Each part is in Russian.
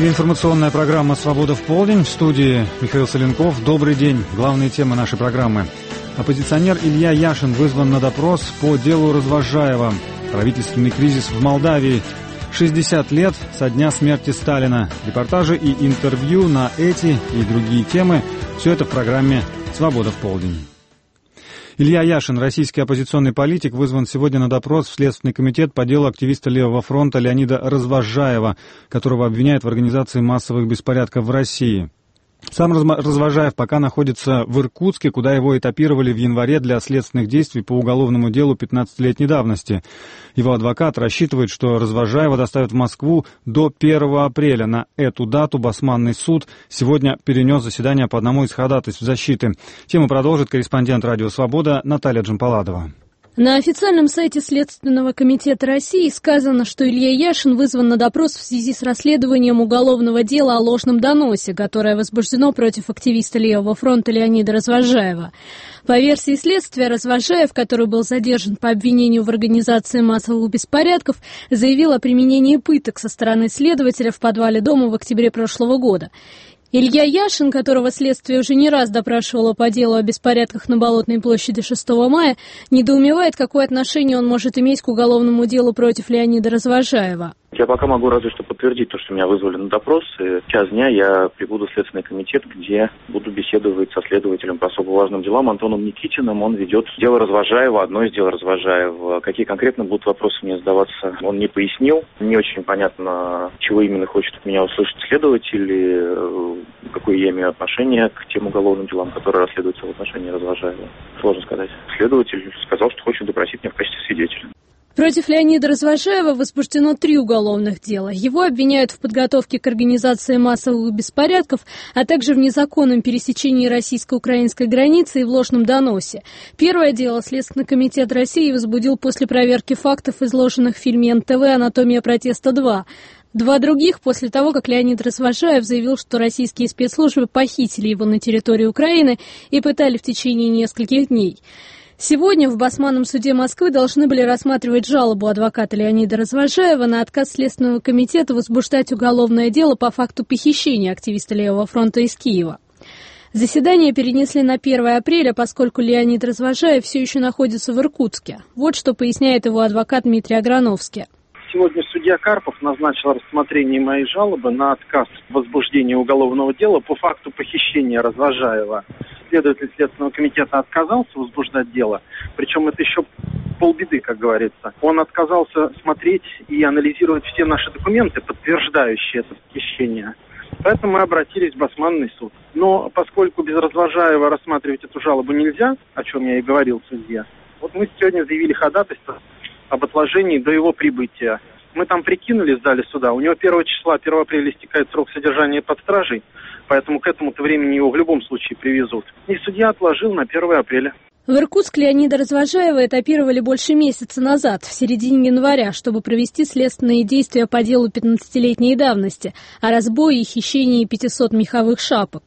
эфире информационная программа «Свобода в полдень». В студии Михаил Соленков. Добрый день. Главные темы нашей программы. Оппозиционер Илья Яшин вызван на допрос по делу Развожаева. Правительственный кризис в Молдавии. 60 лет со дня смерти Сталина. Репортажи и интервью на эти и другие темы. Все это в программе «Свобода в полдень». Илья Яшин, российский оппозиционный политик, вызван сегодня на допрос в Следственный комитет по делу активиста Левого фронта Леонида Развожаева, которого обвиняют в организации массовых беспорядков в России. Сам Развожаев пока находится в Иркутске, куда его этапировали в январе для следственных действий по уголовному делу 15-летней давности. Его адвокат рассчитывает, что Развожаева доставят в Москву до 1 апреля. На эту дату Басманный суд сегодня перенес заседание по одному из ходатайств защиты. Тему продолжит корреспондент «Радио Свобода» Наталья Джампаладова. На официальном сайте Следственного комитета России сказано, что Илья Яшин вызван на допрос в связи с расследованием уголовного дела о ложном доносе, которое возбуждено против активиста Левого фронта Леонида Развожаева. По версии следствия, Развожаев, который был задержан по обвинению в организации массовых беспорядков, заявил о применении пыток со стороны следователя в подвале дома в октябре прошлого года. Илья Яшин, которого следствие уже не раз допрашивало по делу о беспорядках на Болотной площади 6 мая, недоумевает, какое отношение он может иметь к уголовному делу против Леонида Развожаева. Я пока могу разве что подтвердить то, что меня вызвали на допрос. И в час дня я прибуду в Следственный комитет, где буду беседовать со следователем по особо важным делам Антоном Никитиным. Он ведет дело Развожаева, одно из дел Развожаева. Какие конкретно будут вопросы мне задаваться, он не пояснил. Не очень понятно, чего именно хочет от меня услышать следователь, какое я имею отношение к тем уголовным делам, которые расследуются в отношении Развожаева. Сложно сказать. Следователь сказал, что хочет допросить меня в качестве свидетеля. Против Леонида Развожаева возбуждено 3 уголовных дела. Его обвиняют в подготовке к организации массовых беспорядков, а также в незаконном пересечении российско-украинской границы и в ложном доносе. Первое дело Следственный комитет России возбудил после проверки фактов, изложенных в фильме НТВ «Анатомия протеста 2». 2 других после того, как Леонид Развожаев заявил, что российские спецслужбы похитили его на территории Украины и пытали в течение нескольких дней. Сегодня в Басманном суде Москвы должны были рассматривать жалобу адвоката Леонида Развожаева на отказ Следственного комитета возбуждать уголовное дело по факту похищения активиста Левого фронта из Киева. Заседание перенесли на 1 апреля, поскольку Леонид Развожаев все еще находится в Иркутске. Вот что поясняет его адвокат Дмитрий Аграновский. Сегодня судья Карпов назначил рассмотрение моей жалобы на отказ в возбуждении уголовного дела по факту похищения Развожаева. Следователь Следственного комитета отказался возбуждать дело, причем это еще полбеды, как говорится. Он отказался смотреть и анализировать все наши документы, подтверждающие это похищение. Поэтому мы обратились в Басманный суд. Но поскольку без Развожаева рассматривать эту жалобу нельзя, о чем я и говорил судье, вот мы сегодня заявили ходатайство об отложении до его прибытия. Мы там прикинули в зале суда, у него 1 числа, 1 апреля истекает срок содержания под стражей, поэтому к этому-то времени его в любом случае привезут. И судья отложил на 1 апреля. В Иркутск Леонида Развожаева этапировали больше месяца назад, в середине января, чтобы провести следственные действия по делу 15-летней давности о разбое и хищении 500 меховых шапок.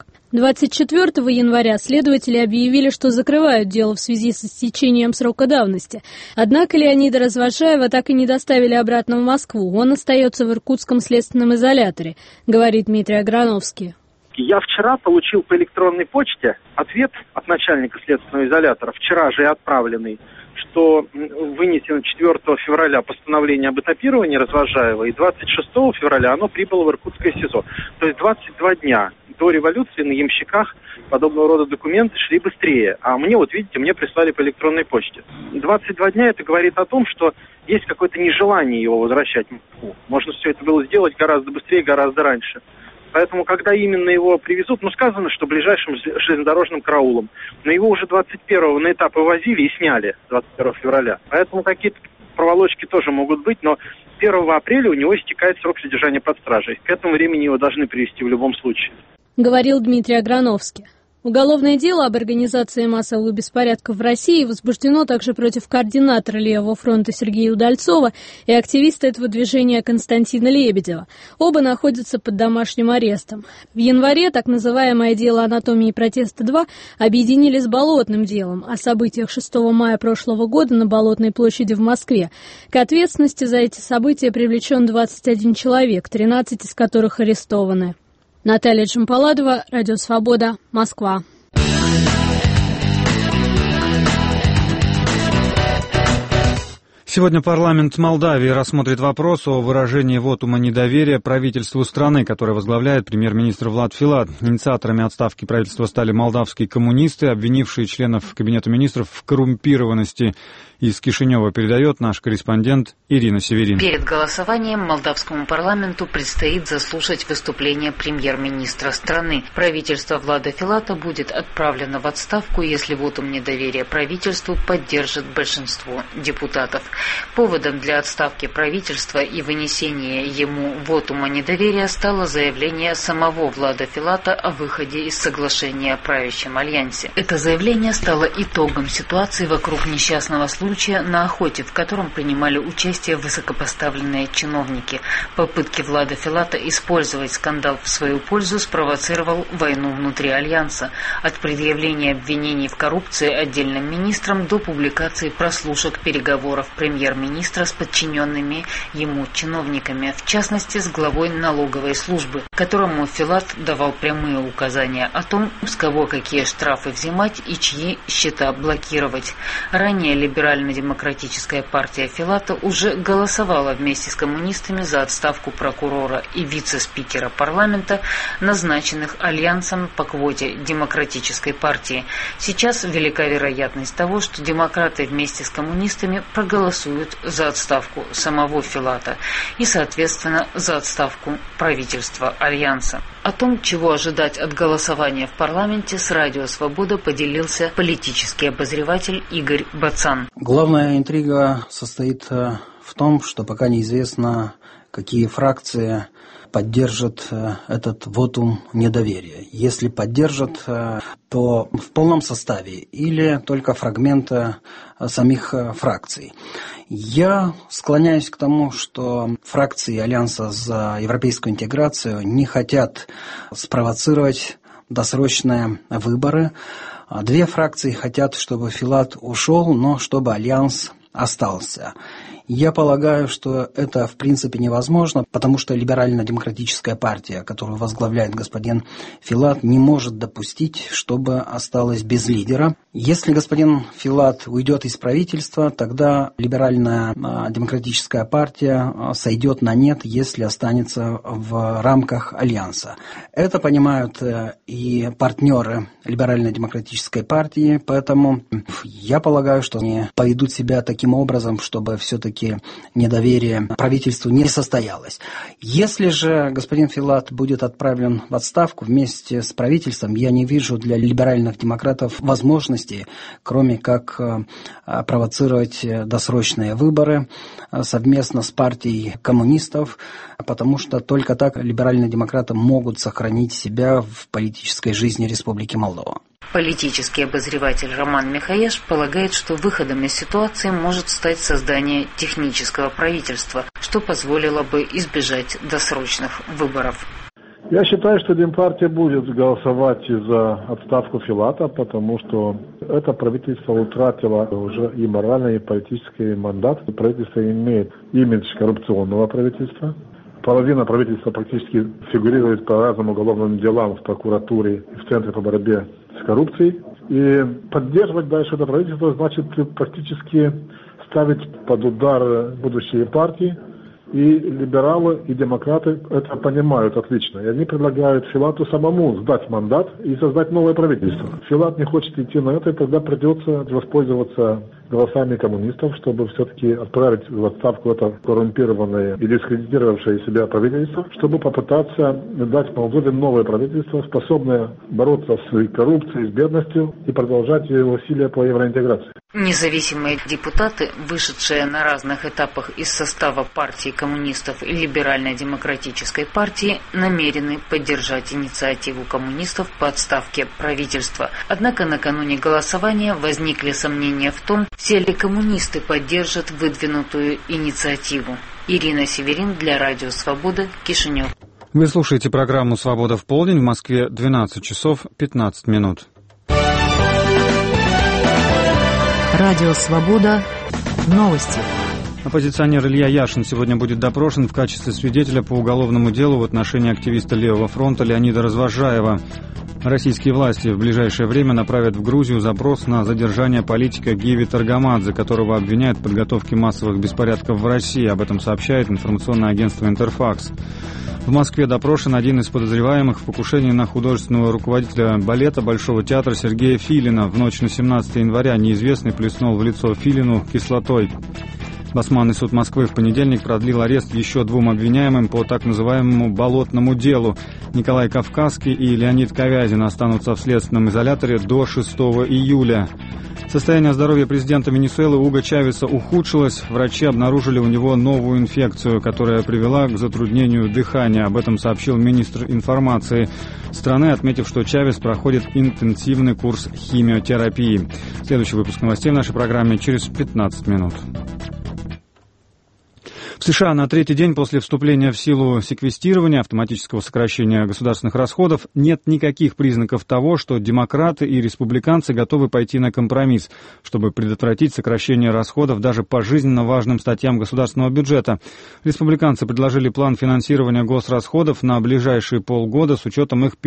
24 января следователи объявили, что закрывают дело в связи с истечением срока давности. Однако Леонида Развожаева так и не доставили обратно в Москву. Он остается в Иркутском следственном изоляторе, говорит Дмитрий Аграновский. Я вчера получил по электронной почте ответ от начальника следственного изолятора, вчера же отправленный, что вынесено 4 февраля постановление об этапировании Развожаева, и 26 февраля оно прибыло в Иркутское СИЗО. То есть 22 дня до революции на ямщиках подобного рода документы шли быстрее. А мне, вот видите, мне прислали по электронной почте. 22 дня это говорит о том, что есть какое-то нежелание его возвращать в Москву. Можно все это было сделать гораздо быстрее, гораздо раньше. Поэтому, когда именно его привезут, сказано, что ближайшим железнодорожным караулом. Но его уже 21-го на этап вывозили и сняли 21 февраля. Поэтому какие-то проволочки тоже могут быть, но 1 апреля у него истекает срок содержания под стражей. К этому времени его должны привезти в любом случае. Говорил Дмитрий Аграновский. Уголовное дело об организации массовых беспорядков в России возбуждено также против координатора Левого фронта Сергея Удальцова и активиста этого движения Константина Лебедева. Оба находятся под домашним арестом. В январе так называемое дело «Анатомии протеста-2» объединили с Болотным делом о событиях 6 мая прошлого года на Болотной площади в Москве. К ответственности за эти события привлечен 21 человек, 13 из которых арестованы. Наталья Джампаладова, Радио Свобода, Москва. Сегодня парламент Молдавии рассмотрит вопрос о выражении вотума недоверия правительству страны, которое возглавляет премьер-министр Влад Филат. Инициаторами отставки правительства стали молдавские коммунисты, обвинившие членов Кабинета министров в коррумпированности. Из Кишинева передает наш корреспондент Ирина Северин. Перед голосованием молдавскому парламенту предстоит заслушать выступление премьер-министра страны. Правительство Влада Филата будет отправлено в отставку, если вотум недоверия правительству поддержит большинство депутатов. Поводом для отставки правительства и вынесения ему вотума недоверия стало заявление самого Влада Филата о выходе из соглашения о правящем альянсе. Это заявление стало итогом ситуации вокруг несчастного случая на охоте, в котором принимали участие высокопоставленные чиновники. Попытки Влада Филата использовать скандал в свою пользу спровоцировал войну внутри альянса. От предъявления обвинений в коррупции отдельным министрам до публикации прослушек переговоров премьер-министра с подчиненными ему чиновниками, в частности с главой налоговой службы, которому Филат давал прямые указания о том, с кого какие штрафы взимать и чьи счета блокировать. Ранее Либерально-демократическая партия Филата уже голосовала вместе с коммунистами за отставку прокурора и вице-спикера парламента, назначенных альянсом по квоте Демократической партии. Сейчас велика вероятность того, что демократы вместе с коммунистами проголосуют за отставку самого Филата и, соответственно, за отставку правительства альянса. О том, чего ожидать от голосования в парламенте, с Радио Свобода поделился политический обозреватель Игорь Бацан. Главная интрига состоит в том, что пока неизвестно, какие фракции поддержат этот вотум недоверия. Если поддержат, то в полном составе или только фрагменты самих фракций. Я склоняюсь к тому, что фракции Альянса за европейскую интеграцию не хотят спровоцировать досрочные выборы. Две фракции хотят, чтобы Филат ушел, но чтобы Альянс остался. Я полагаю, что это в принципе невозможно, потому что либерально-демократическая партия, которую возглавляет господин Филат, не может допустить, чтобы осталась без лидера. Если господин Филат уйдет из правительства, тогда либерально-демократическая партия сойдет на нет, если останется в рамках Альянса. Это понимают и партнеры либерально-демократической партии, поэтому я полагаю, что они поведут себя таким образом, чтобы все-таки недоверие правительству не состоялось. Если же господин Филат будет отправлен в отставку вместе с правительством, я не вижу для либеральных демократов возможности, кроме как провоцировать досрочные выборы совместно с партией коммунистов, потому что только так либеральные демократы могут сохранить себя в политической жизни Республики Молдова. Политический обозреватель Роман Михаеш полагает, что выходом из ситуации может стать создание технического правительства, что позволило бы избежать досрочных выборов. Я считаю, что Демпартия будет голосовать за отставку Филата, потому что это правительство утратило уже и моральный, и политический мандат. Правительство имеет имидж коррупционного правительства. Половина правительства практически фигурирует по разным уголовным делам в прокуратуре и в Центре по борьбе с коррупцией. И поддерживать дальше это правительство значит практически ставить под удар будущие партии. И либералы, и демократы это понимают отлично. И они предлагают Филату самому сдать мандат и создать новое правительство. Филат не хочет идти на это, и тогда придется воспользоваться голосами коммунистов, чтобы все-таки отправить в отставку это коррумпированное и дискредитировавшее себя правительство, чтобы попытаться дать Молдове новое правительство, способное бороться с коррупцией, с бедностью и продолжать усилия по евроинтеграции. Независимые депутаты, вышедшие на разных этапах из состава партии коммунистов и либерально-демократической партии, намерены поддержать инициативу коммунистов по отставке правительства. Однако накануне голосования возникли сомнения в том, все ли коммунисты поддержат выдвинутую инициативу. Ирина Северин для Радио Свобода, Кишинев. Вы слушаете программу «Свобода в полдень», в Москве 12 часов 15 минут. Радио «Свобода». Новости. Оппозиционер Илья Яшин сегодня будет допрошен в качестве свидетеля по уголовному делу в отношении активиста Левого фронта Леонида Развожаева. Российские власти в ближайшее время направят в Грузию запрос на задержание политика Гиви Таргамадзе, которого обвиняют в подготовке массовых беспорядков в России. Об этом сообщает информационное агентство «Интерфакс». В Москве допрошен один из подозреваемых в покушении на художественного руководителя балета Большого театра Сергея Филина. В ночь на 17 января неизвестный плеснул в лицо Филину кислотой. Басманный суд Москвы в понедельник продлил арест еще двум обвиняемым по так называемому «болотному делу». Николай Кавказский и Леонид Ковязин останутся в следственном изоляторе до 6 июля. Состояние здоровья президента Венесуэлы Уго Чавеса ухудшилось. Врачи обнаружили у него новую инфекцию, которая привела к затруднению дыхания. Об этом сообщил министр информации страны, отметив, что Чавес проходит интенсивный курс химиотерапии. Следующий выпуск новостей в нашей программе через 15 минут. В США на третий день после вступления в силу секвестирования, автоматического сокращения государственных расходов, нет никаких признаков того, что демократы и республиканцы готовы пойти на компромисс, чтобы предотвратить сокращение расходов даже по жизненно важным статьям государственного бюджета. Республиканцы предложили план финансирования госрасходов на ближайшие полгода с учетом их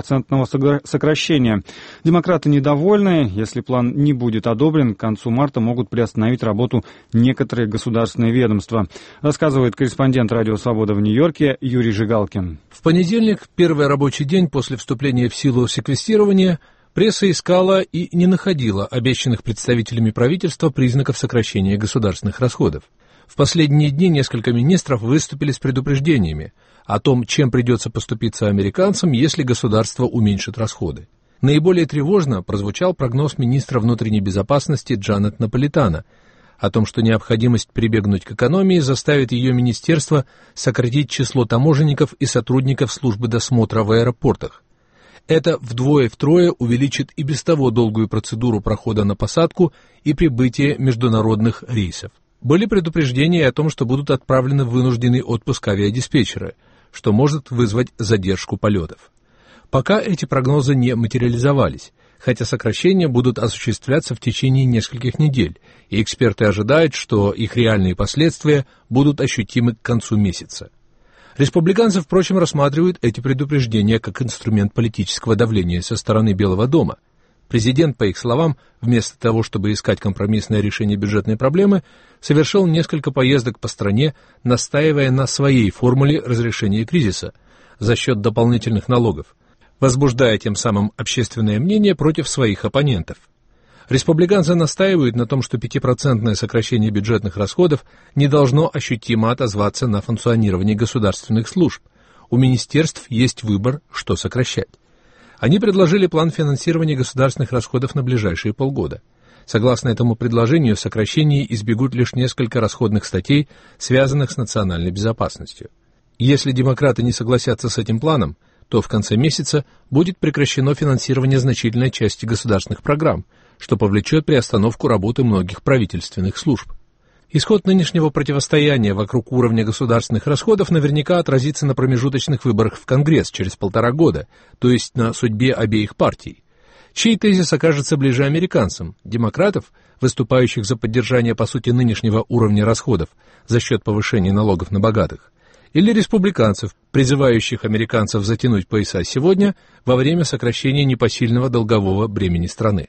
5% сокращения. Демократы недовольны. Если план не будет одобрен, к концу марта могут приостановить работу некоторые государственные ведомства. Рассказывает корреспондент «Радио Свобода» в Нью-Йорке Юрий Жигалкин. В понедельник, первый рабочий день после вступления в силу секвестирования, пресса искала и не находила обещанных представителями правительства признаков сокращения государственных расходов. В последние дни несколько министров выступили с предупреждениями о том, чем придется поступиться американцам, если государство уменьшит расходы. Наиболее тревожно прозвучал прогноз министра внутренней безопасности Джанет Наполитано о том, что необходимость прибегнуть к экономии заставит ее министерство сократить число таможенников и сотрудников службы досмотра в аэропортах. Это вдвое-втрое увеличит и без того долгую процедуру прохода на посадку и прибытия международных рейсов. Были предупреждения о том, что будут отправлены в вынужденный отпуск авиадиспетчеры, что может вызвать задержку полетов. Пока эти прогнозы не материализовались, хотя сокращения будут осуществляться в течение нескольких недель, и эксперты ожидают, что их реальные последствия будут ощутимы к концу месяца. Республиканцы, впрочем, рассматривают эти предупреждения как инструмент политического давления со стороны Белого дома. Президент, по их словам, вместо того, чтобы искать компромиссное решение бюджетной проблемы, совершил несколько поездок по стране, настаивая на своей формуле разрешения кризиса за счет дополнительных налогов, возбуждая тем самым общественное мнение против своих оппонентов. Республиканцы настаивают на том, что 5% сокращение бюджетных расходов не должно ощутимо отозваться на функционирование государственных служб. У министерств есть выбор, что сокращать. Они предложили план финансирования государственных расходов на ближайшие полгода. Согласно этому предложению, сокращения избегут лишь несколько расходных статей, связанных с национальной безопасностью. Если демократы не согласятся с этим планом, то в конце месяца будет прекращено финансирование значительной части государственных программ, что повлечет приостановку работы многих правительственных служб. Исход нынешнего противостояния вокруг уровня государственных расходов наверняка отразится на промежуточных выборах в Конгресс через 1,5 года, то есть на судьбе обеих партий. Чей тезис окажется ближе американцам? Демократов, выступающих за поддержание по сути нынешнего уровня расходов за счет повышения налогов на богатых? Или республиканцев, призывающих американцев затянуть пояса сегодня во время сокращения непосильного долгового бремени страны.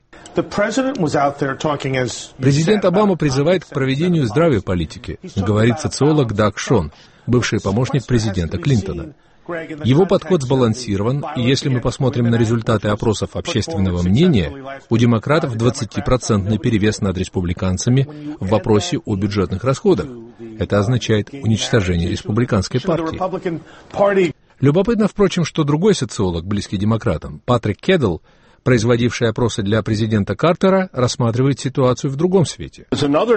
Президент Обама призывает к проведению здравой политики, говорит социолог Даг Шон, бывший помощник президента Клинтона. Его подход сбалансирован, и если мы посмотрим на результаты опросов общественного мнения, у демократов 20% перевес над республиканцами в вопросе о бюджетных расходах. Это означает уничтожение республиканской партии. Любопытно, впрочем, что другой социолог, близкий демократам, Патрик Кедл, производивший опросы для президента Картера, рассматривает ситуацию в другом свете.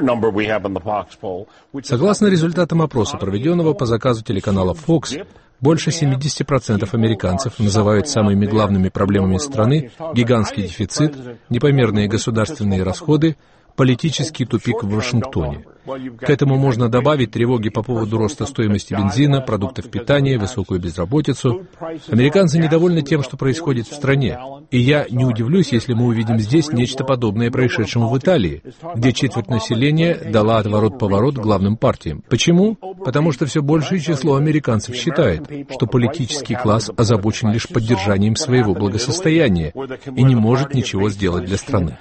Согласно результатам опроса, проведенного по заказу телеканала Fox, больше 70% американцев называют самыми главными проблемами страны гигантский дефицит, непомерные государственные расходы, политический тупик в Вашингтоне. К этому можно добавить тревоги по поводу роста стоимости бензина, продуктов питания, высокую безработицу. Американцы недовольны тем, что происходит в стране. И я не удивлюсь, если мы увидим здесь нечто подобное происшедшему в Италии, где четверть населения дала отворот-поворот главным партиям. Почему? Потому что все большее число американцев считает, что политический класс озабочен лишь поддержанием своего благосостояния и не может ничего сделать для страны.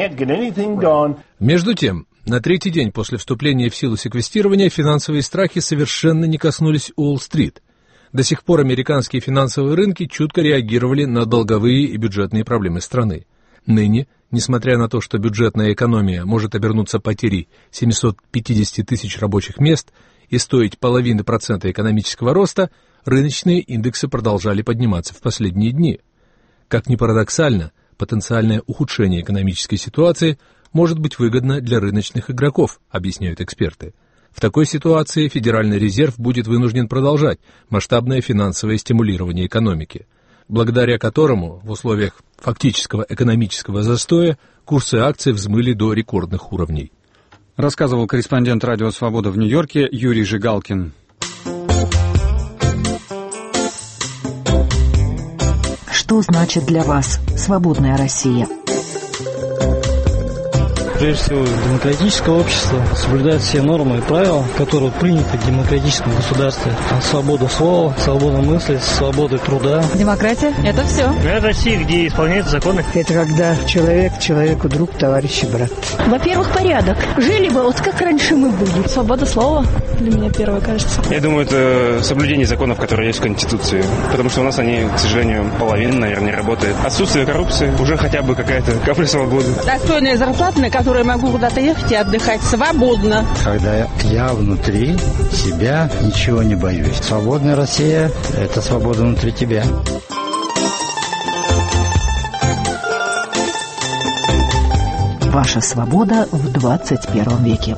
Между тем, на третий день после вступления в силу секвестирования финансовые страхи совершенно не коснулись Уолл-стрит. До сих пор американские финансовые рынки чутко реагировали на долговые и бюджетные проблемы страны. Ныне, несмотря на то, что бюджетная экономия может обернуться потерей 750 тысяч рабочих мест и стоить 0,5% экономического роста, рыночные индексы продолжали подниматься в последние дни. Как ни парадоксально, потенциальное ухудшение экономической ситуации может быть выгодно для рыночных игроков, объясняют эксперты. В такой ситуации Федеральный резерв будет вынужден продолжать масштабное финансовое стимулирование экономики, благодаря которому в условиях фактического экономического застоя курсы акций взмыли до рекордных уровней. Рассказывал корреспондент «Радио Свобода» в Нью-Йорке Юрий Жигалкин. Что значит для вас свободная Россия? Прежде всего, демократическое общество соблюдает все нормы и правила, которые приняты в демократическом государстве. Свобода слова, свобода мысли, свобода труда. Демократия – это все. Это Россия, где исполняются законы. Это когда человек человеку друг, товарищ и брат. Во-первых, порядок. Жили бы вот как раньше мы были. Свобода слова для меня первое, кажется. Я думаю, это соблюдение законов, которые есть в Конституции. Потому что у нас они, к сожалению, половина, наверное, не работает. Отсутствие коррупции, уже хотя бы какая-то капля свободы. Достойная зарплата, на которую я могу куда-то ехать и отдыхать свободно. Когда я внутри себя ничего не боюсь. Свободная Россия – это свобода внутри тебя. Ваша свобода в 21 веке.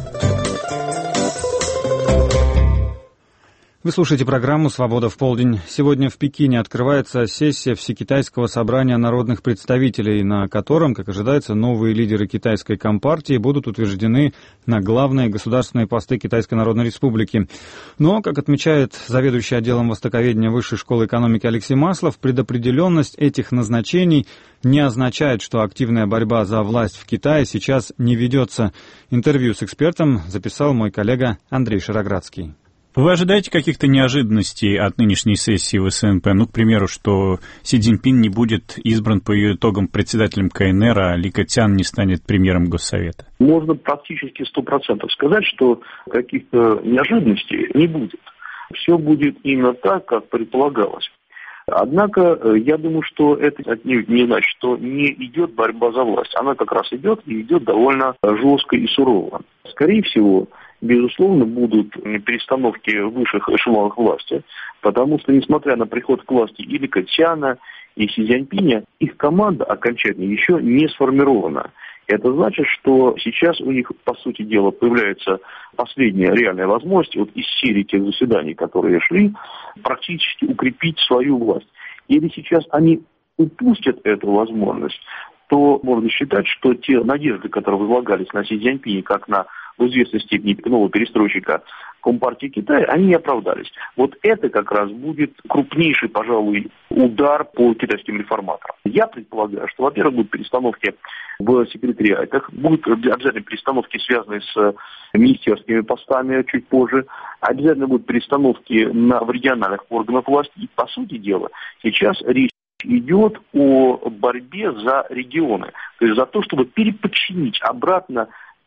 Вы слушаете программу «Свобода в полдень». Сегодня в Пекине открывается сессия Всекитайского собрания народных представителей, на котором, как ожидается, новые лидеры китайской компартии будут утверждены на главные государственные посты Китайской Народной Республики. Но, как отмечает заведующий отделом востоковедения Высшей школы экономики Алексей Маслов, предопределенность этих назначений не означает, что активная борьба за власть в Китае сейчас не ведется. Интервью с экспертом записал мой коллега Андрей Шароградский. Вы ожидаете каких-то неожиданностей от нынешней сессии в СНП? Ну, к примеру, что Си Цзиньпин не будет избран по ее итогам председателем КНР, а Ли Кэцян не станет премьером Госсовета. Можно практически 100% сказать, что каких-то неожиданностей не будет. Все будет именно так, как предполагалось. Однако, я думаю, что это отнюдь не значит, что не идет борьба за власть. Она как раз идет и идет довольно жестко и сурово. Скорее всего, безусловно, будут перестановки в высших эшелонах власти, потому что, несмотря на приход к власти и Ли Кэцяна, и Си Цзиньпиня, их команда окончательно еще не сформирована. Это значит, что сейчас у них, по сути дела, появляется последняя реальная возможность вот из серии тех заседаний, которые шли, практически укрепить свою власть. Если сейчас они упустят эту возможность, то можно считать, что те надежды, которые возлагались на Си Цзиньпиня, как на в известной степени нового перестройщика Компартии Китая, они не оправдались. Вот это как раз будет крупнейший, пожалуй, удар по китайским реформаторам. Я предполагаю, что, во-первых, будут перестановки в секретариатах, будут обязательно перестановки, связанные с министерскими постами чуть позже, обязательно будут перестановки в региональных органах власти. И, по сути дела, сейчас речь идет о борьбе за регионы, то есть за то, чтобы переподчинить обратно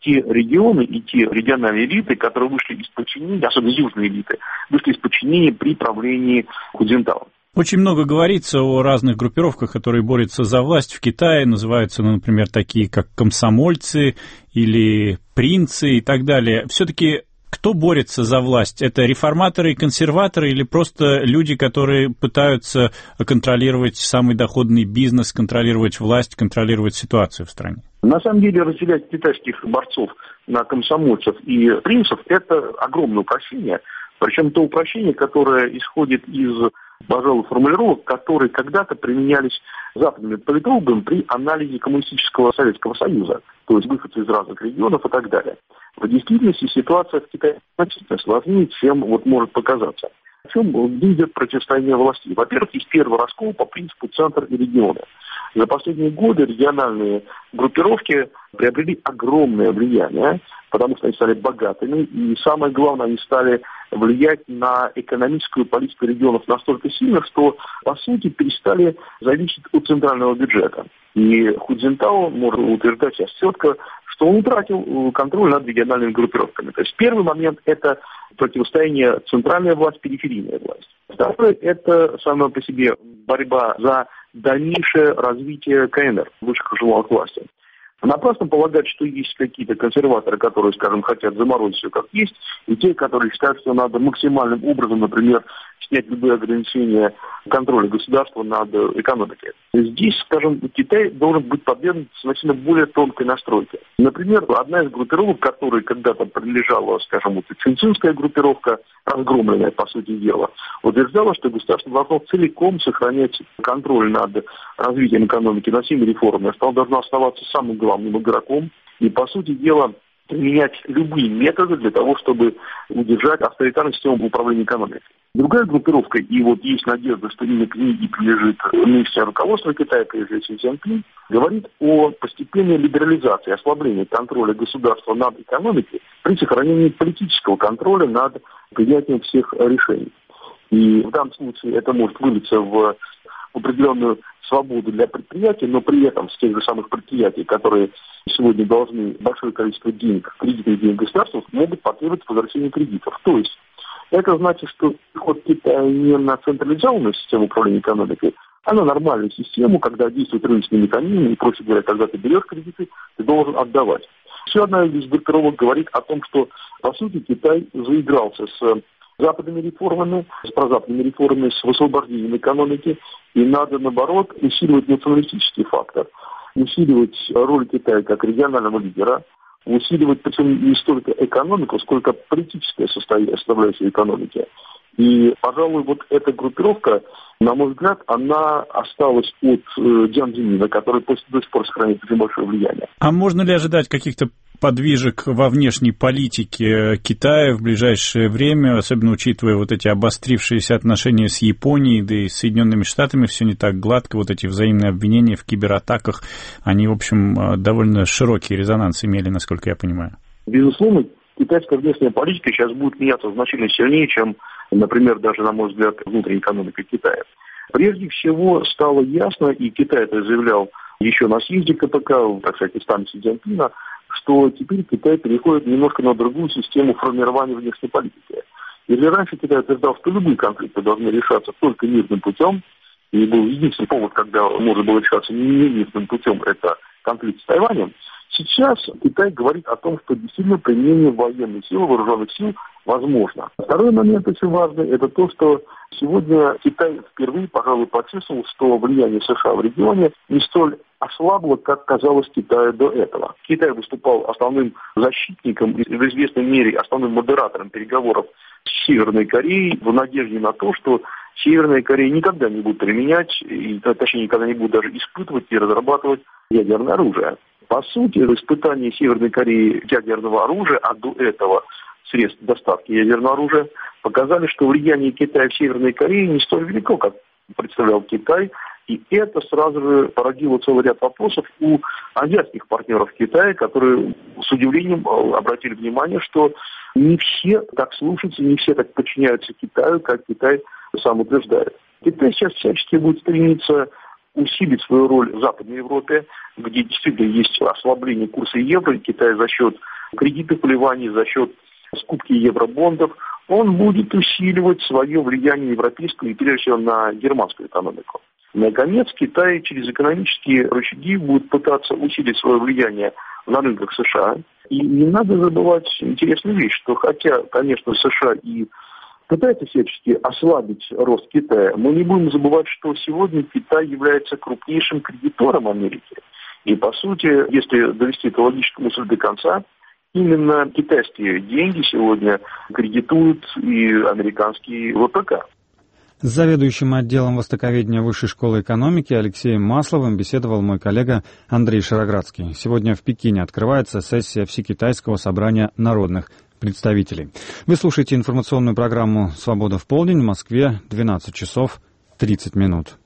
те регионы и те региональные элиты, которые вышли из подчинения, особенно южные элиты, вышли из подчинения при правлении Худзинтао. Очень много говорится о разных группировках, которые борются за власть в Китае. Называются, например, такие как комсомольцы или принцы и так далее. Все-таки кто борется за власть? Это реформаторы и консерваторы или просто люди, которые пытаются контролировать самый доходный бизнес, контролировать власть, контролировать ситуацию в стране? На самом деле разделять китайских борцов на комсомольцев и принцев – это огромное упрощение. Причем то упрощение, которое исходит из, пожалуй, формулировок, которые когда-то применялись западными политологами при анализе коммунистического Советского Союза, то есть выходцы из разных регионов и так далее. В действительности ситуация в Китае значительно сложнее, чем может показаться. В чем видят противостояние властей? Во-первых, есть первый раскол по принципу центр и регионы. За последние годы региональные группировки приобрели огромное влияние, потому что они стали богатыми, и самое главное, они стали влиять на экономическую политику регионов настолько сильно, что, по сути, перестали зависеть от центрального бюджета. И Худзинтао может утверждать сейчас четко, что он утратил контроль над региональными группировками. То есть первый момент – это противостояние центральная власть, периферийная власть. Второе – это сама по себе борьба за дальнейшее развитие КНР, высших эшелонов власти. Напрасно полагать, что есть какие-то консерваторы, которые, скажем, хотят заморозить все как есть, и те, которые считают, что надо максимальным образом, например, снять любые ограничения контроля государства над экономикой. Здесь, скажем, Китай должен быть подвергнут значительно более тонкой настройке. Например, одна из группировок, которой когда-то принадлежала, скажем, цинцинская группировка, разгромленная, по сути дела, утверждала, что государство должно целиком сохранять контроль над развитием экономики, над всеми реформами, что оно должно оставаться самым главным игроком и, по сути дела, применять любые методы для того, чтобы удержать авторитарную систему управления экономикой. Другая группировка, и есть надежда, что именно к ней и прилежит нынешнее руководство Китая, прежде всего Си Цзиньпин, говорит о постепенной либерализации, ослаблении контроля государства над экономикой при сохранении политического контроля над принятием всех решений. И в данном случае это может вылиться в определенную свободу для предприятий, но при этом с тех же самых предприятий, которые сегодня должны большое количество денег, кредитных денег государству, могут потребовать возвращения кредитов. То есть это значит, что переход Китая не на централизованную систему управления экономикой, а на нормальную систему, когда действует рыночный механизм, и, проще говоря, когда ты берешь кредиты, ты должен отдавать. Еще одна из группировок говорит о том, что, по сути, Китай заигрался с западными реформами, с прозападными реформами, с высвобождением экономики, и надо, наоборот, усиливать националистический фактор, усиливать роль Китая как регионального лидера, усиливать, причем не столько экономику, сколько политическая составляющая экономики. И, пожалуй, эта группировка, на мой взгляд, она осталась от Джан Цзимина, который до сих пор сохраняет очень большое влияние. А можно ли ожидать каких-то подвижек во внешней политике Китая в ближайшее время, особенно учитывая эти обострившиеся отношения с Японией, да и с Соединенными Штатами, все не так гладко, эти взаимные обвинения в кибератаках, они, в общем, довольно широкий резонанс имели, насколько я понимаю. Безусловно, китайская внешняя политика сейчас будет меняться значительно сильнее, чем, например, даже, на мой взгляд, внутренняя экономика Китая. Прежде всего стало ясно, и Китай это заявлял еще на съезде КПК, так сказать, из Си Цзиньпина, что теперь Китай переходит немножко на другую систему формирования внешней политики. Если раньше Китай утверждал, что любые конфликты должны решаться только мирным путем, и был единственный повод, когда можно было решаться не мирным путем, это конфликт с Тайванем, сейчас Китай говорит о том, что действительно применение военных сил, вооруженных сил возможно. Второй момент очень важный, это то, что сегодня Китай впервые, пожалуй, почувствовал, что влияние США в регионе не столь ослабло, как казалось Китаю до этого. Китай выступал основным защитником, в известной мере основным модератором переговоров с Северной Кореей в надежде на то, что Северная Корея никогда не будет применять, точнее, никогда не будет даже испытывать и разрабатывать ядерное оружие. По сути, испытание Северной Кореи ядерного оружия, а до этого средств доставки ядерного оружия, показали, что влияние Китая в Северной Корее не столь велико, как представлял Китай, и это сразу же породило целый ряд вопросов у азиатских партнеров Китая, которые с удивлением обратили внимание, что не все так слушаются, не все так подчиняются Китаю, как Китай сам утверждает. Китай сейчас всячески будет стремиться усилить свою роль в Западной Европе, где действительно есть ослабление курса евро, и Китай за счет кредитов в Ливане за счет скупки евробондов, он будет усиливать свое влияние европейское и, прежде всего, на германскую экономику. Наконец, Китай через экономические рычаги будет пытаться усилить свое влияние на рынках США. И не надо забывать интересную вещь, что хотя, конечно, США и пытаются всячески ослабить рост Китая, мы не будем забывать, что сегодня Китай является крупнейшим кредитором Америки. И, по сути, если довести эту логическую мысль до конца, именно китайские деньги сегодня кредитуют и американские ВПК. С заведующим отделом востоковедения Высшей школы экономики Алексеем Масловым беседовал мой коллега Андрей Шароградский. Сегодня в Пекине открывается сессия Всекитайского собрания народных представителей. Вы слушаете информационную программу «Свобода в полдень», в Москве 12 часов 30 минут.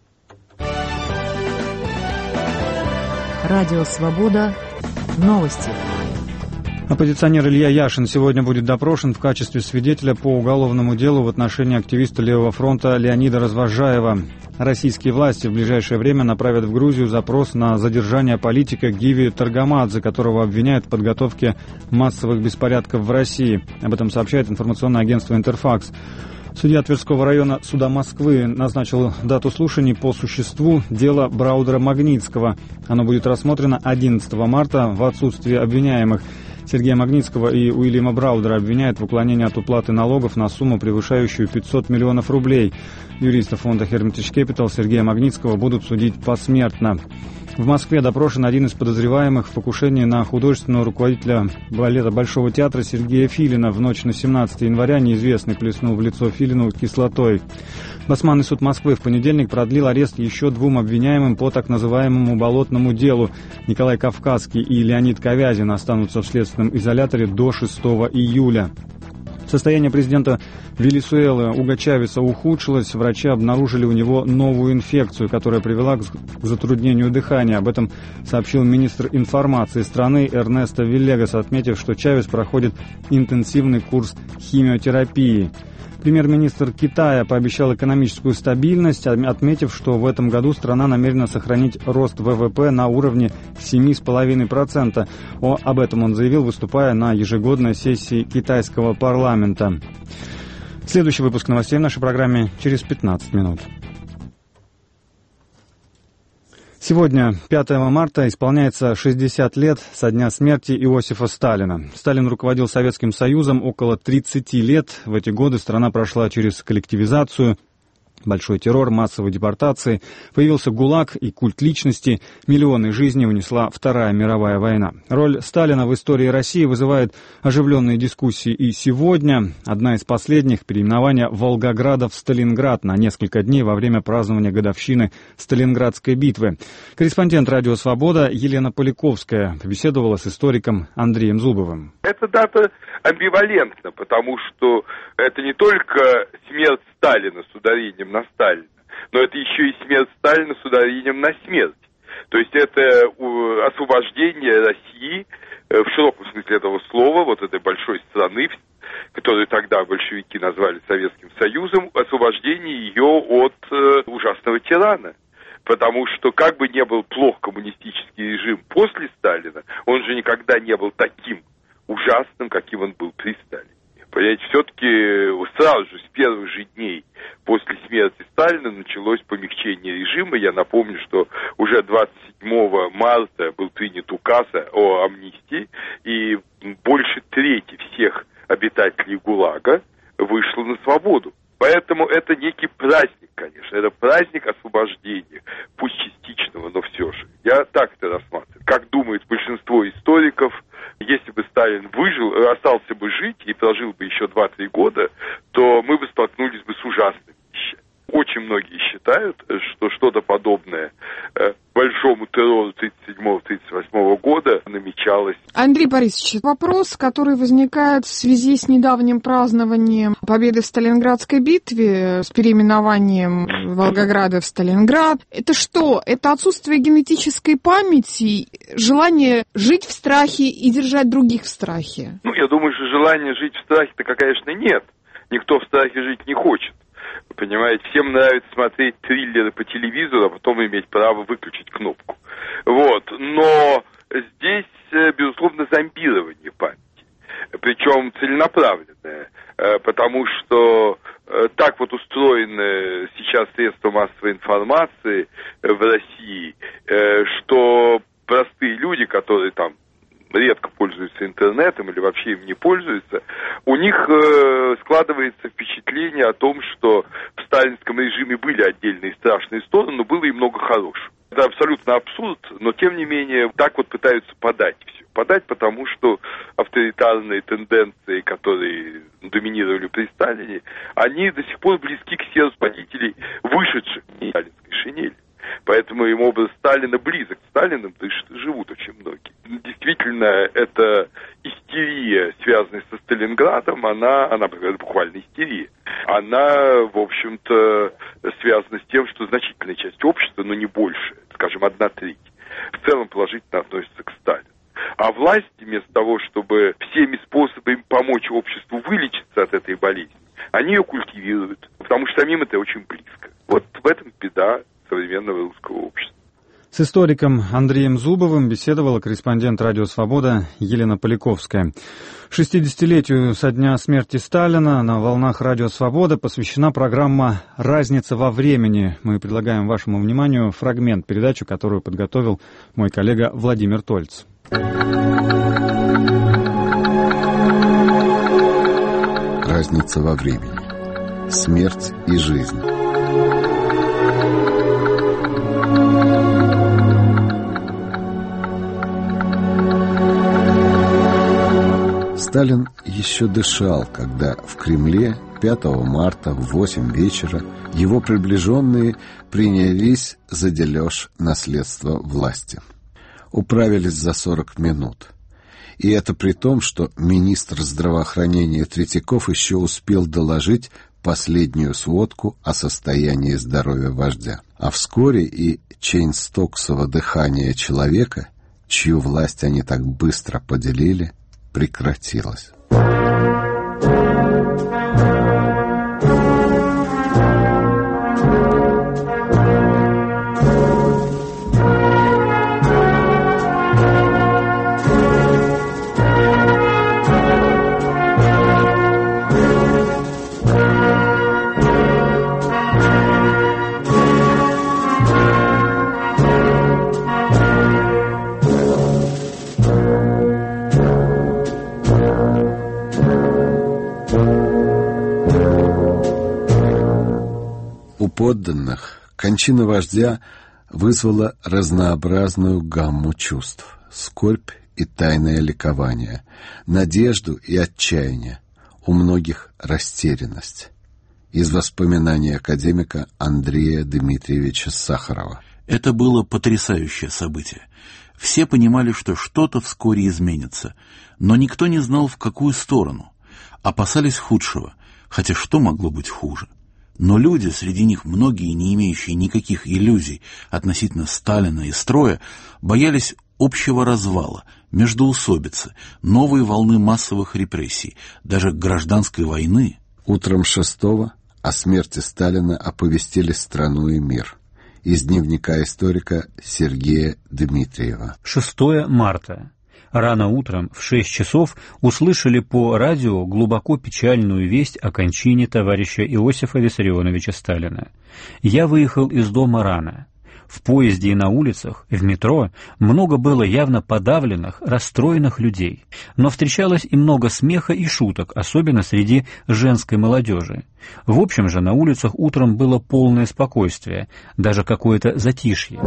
Радио «Свобода». Новости. Оппозиционер Илья Яшин сегодня будет допрошен в качестве свидетеля по уголовному делу в отношении активиста Левого фронта Леонида Развожаева. Российские власти в ближайшее время направят в Грузию запрос на задержание политика Гиви Таргамадзе, которого обвиняют в подготовке массовых беспорядков в России. Об этом сообщает информационное агентство «Интерфакс». Судья Тверского района суда Москвы назначил дату слушаний по существу дела Браудера Магнитского. Оно будет рассмотрено 11 марта в отсутствие обвиняемых. Сергея Магнитского и Уильяма Браудера обвиняют в уклонении от уплаты налогов на сумму, превышающую 500 миллионов рублей. Юристы фонда Hermitage Capital Сергея Магнитского будут судить посмертно. В Москве допрошен один из подозреваемых в покушении на художественного руководителя балета Большого театра Сергея Филина. В ночь на 17 января неизвестный плеснул в лицо Филину кислотой. Басманный суд Москвы в понедельник продлил арест еще двум обвиняемым по так называемому болотному делу. Николай Кавказский и Леонид Ковязин останутся в следственном изоляторе до 6 июля. Состояние президента Венесуэлы Уго Чавеса ухудшилось. Врачи обнаружили у него новую инфекцию, которая привела к затруднению дыхания. Об этом сообщил министр информации страны Эрнесто Виллегас, отметив, что Чавес проходит интенсивный курс химиотерапии. Премьер-министр Китая пообещал экономическую стабильность, отметив, что в этом году страна намерена сохранить рост ВВП на уровне 7,5%. Об этом он заявил, выступая на ежегодной сессии китайского парламента. Следующий выпуск новостей в нашей программе через 15 минут. Сегодня, 5 марта, исполняется 60 лет со дня смерти Иосифа Сталина. Сталин руководил Советским Союзом около 30 лет. В эти годы страна прошла через коллективизацию, большой террор, массовые депортации, появился ГУЛАГ и культ личности, миллионы жизней унесла Вторая мировая война. Роль Сталина в истории России вызывает оживленные дискуссии и сегодня. Одна из последних — переименование Волгограда в Сталинград на несколько дней во время празднования годовщины Сталинградской битвы. Корреспондент «Радио Свобода» Елена Поляковская побеседовала с историком Андреем Зубовым. Эта дата амбивалентна, потому что это не только смерть Сталина с ударением на Сталина, но это еще и смерть Сталина с ударением на смерть. То есть это освобождение России в широком смысле этого слова, вот этой большой страны, которую тогда большевики назвали Советским Союзом, освобождение ее от ужасного тирана. Потому что как бы ни был плох коммунистический режим после Сталина, он же никогда не был таким ужасным, каким он был при Сталине. Понимаете, все-таки сразу же с первых же дней после смерти Сталина началось помягчение режима. Я напомню, что уже 27 марта был принят указ о амнистии, и больше трети всех обитателей ГУЛАГа вышло на свободу. Поэтому это некий праздник, конечно. Это праздник освобождения, пусть частичного, но все же. Я так это рассматриваю. Как думает большинство историков, если бы Сталин выжил, остался бы жить и прожил бы еще 2-3 года, то мы бы столкнулись бы с ужасными вещами. Очень многие считают, что что-то подобное большому террору 1937-1938 года намечалось. Андрей Борисович, вопрос, который возникает в связи с недавним празднованием победы в Сталинградской битве, с переименованием Волгограда в Сталинград. Это что? Это отсутствие генетической памяти, желание жить в страхе и держать других в страхе? Я думаю, что желание жить в страхе-то, конечно, нет. Никто в страхе жить не хочет. Понимаете, всем нравится смотреть триллеры по телевизору, а потом иметь право выключить кнопку. Вот. Но здесь, безусловно, зомбирование памяти. причем целенаправленное, потому что так вот устроены сейчас средства массовой информации в России, что простые люди, которые там редко пользуются интернетом или вообще им не пользуются, у них складывается впечатление о том, что в сталинском режиме были отдельные страшные стороны, но было и много хорошего. Это абсолютно абсурд, но тем не менее так вот пытаются подать все. Подать, потому что авторитарные тенденции, которые доминировали при Сталине, они до сих пор близки к сердцу водителей, вышедших из сталинской шинели. Поэтому им образ Сталина близок. Сталином дышат и живут очень многие. Действительно, эта истерия, связанная со Сталинградом, она буквально истерия. Она, в общем-то, связана с тем, что значительная часть общества, но не больше, скажем, 1/3, в целом положительно относится к Сталину. А власть, вместо того, чтобы всеми способами помочь обществу вылечиться от этой болезни, они ее культивируют, потому что самим это очень близко. Вот в этом беда современного русского общества. С историком Андреем Зубовым беседовала корреспондент «Радио Свобода» Елена Поляковская. 60-летию со дня смерти Сталина на волнах «Радио Свобода» посвящена программа «Разница во времени». Мы предлагаем вашему вниманию фрагмент передачи, которую подготовил мой коллега Владимир Тольц. Разница во времени. Смерть и жизнь. Сталин еще дышал, когда в Кремле 5 марта в 8 вечера его приближенные принялись за дележ наследства власти. Управились за 40 минут. И это при том, что министр здравоохранения Третьяков еще успел доложить последнюю сводку о состоянии здоровья вождя. А вскоре и чейнстоксово дыхание человека, чью власть они так быстро поделили, прекратилось. Подданных кончина вождя вызвала разнообразную гамму чувств: скорбь и тайное ликование, надежду и отчаяние, у многих растерянность. Из воспоминаний академика Андрея Дмитриевича Сахарова. Это было потрясающее событие. Все понимали, что что-то вскоре изменится, но никто не знал, в какую сторону. Опасались худшего, хотя что могло быть хуже? Но люди, среди них многие, не имеющие никаких иллюзий относительно Сталина и строя, боялись общего развала, междоусобицы, новой волны массовых репрессий, даже гражданской войны. Утром 6-го о смерти Сталина оповестили страну и мир. Из дневника историка Сергея Дмитриева. 6 марта. Рано утром в 6 часов услышали по радио глубоко печальную весть о кончине товарища Иосифа Виссарионовича Сталина. Я выехал из дома рано. В поезде и на улицах, в метро много было явно подавленных, расстроенных людей. Но встречалось и много смеха и шуток, особенно среди женской молодежи. В общем же, на улицах утром было полное спокойствие, даже какое-то затишье.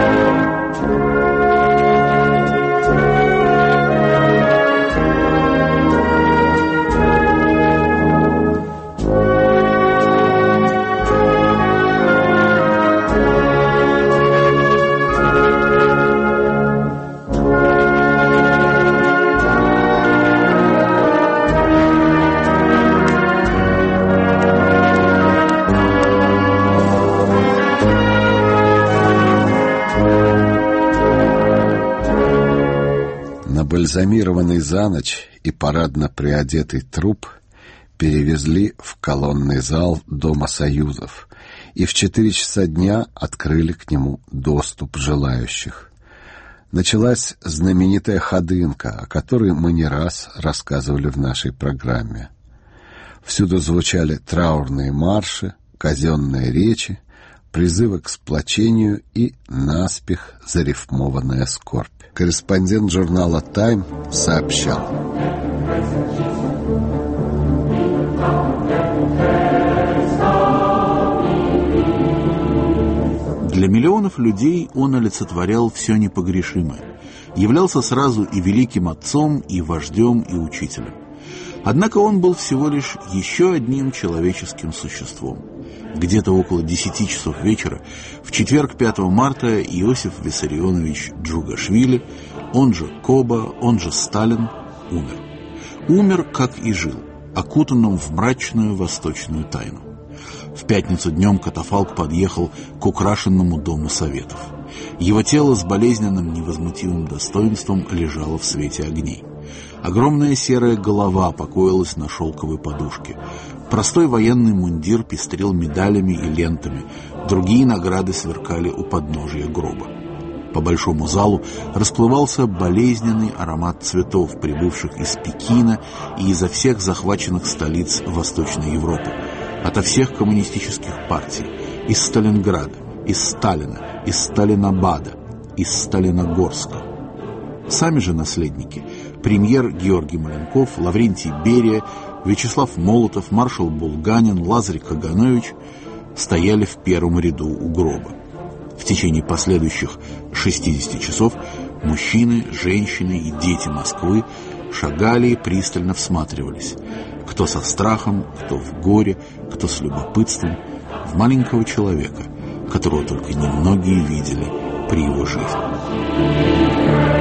Бальзамированный за ночь и парадно приодетый труп перевезли в колонный зал Дома Союзов и в 4 часа дня открыли к нему доступ желающих. началась знаменитая ходынка, о которой мы не раз рассказывали в нашей программе. Всюду звучали траурные марши, казенные речи, призывы к сплочению и наспех зарифмованная скорбь. Корреспондент журнала «Тайм» сообщал. Для миллионов людей он олицетворял все непогрешимое, являлся сразу и великим отцом, и вождем, и учителем. Однако он был всего лишь еще одним человеческим существом. Где-то около 10 часов вечера, в четверг 5 марта, Иосиф Виссарионович Джугашвили, он же Коба, он же Сталин, умер. Умер, как и жил, окутанным в мрачную восточную тайну. В пятницу днем катафалк подъехал к украшенному Дому Советов. Его тело с болезненным невозмутимым достоинством лежало в свете огней. Огромная серая голова покоилась на шелковой подушке. Простой военный мундир пестрил медалями и лентами, другие награды сверкали у подножия гроба. По большому залу расплывался болезненный аромат цветов, прибывших из Пекина и изо всех захваченных столиц Восточной Европы, ото всех коммунистических партий, из Сталинграда, из Сталина, из Сталинабада, из Сталиногорска. Сами же наследники, премьер Георгий Маленков, Лаврентий Берия, Вячеслав Молотов, маршал Булганин, Лазарь Каганович стояли в первом ряду у гроба. В течение последующих 60 часов мужчины, женщины и дети Москвы шагали и пристально всматривались, кто со страхом, кто в горе, кто с любопытством, в маленького человека, которого только немногие видели при его жизни.